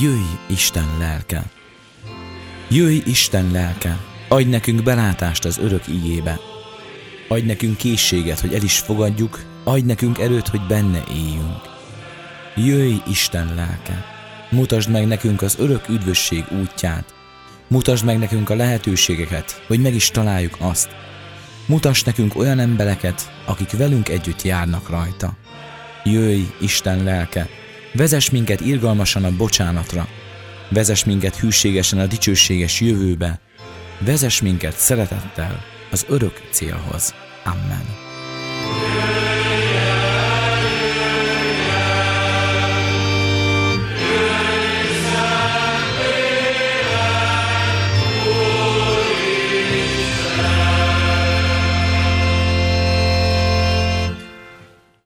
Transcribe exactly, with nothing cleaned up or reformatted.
Jöjj, Isten lelke! Jöjj, Isten lelke! Adj nekünk belátást az örök igébe. Adj nekünk készséget, hogy el is fogadjuk, adj nekünk erőt, hogy benne éljünk. Jöjj, Isten lelke! Mutasd meg nekünk az örök üdvösség útját. Mutasd meg nekünk a lehetőségeket, hogy meg is találjuk azt. Mutass nekünk olyan embereket, akik velünk együtt járnak rajta. Jöjj, Isten lelke! Vezess minket irgalmasan a bocsánatra. Vezess minket hűségesen a dicsőséges jövőbe. Vezess minket szeretettel az örök célhoz. Amen.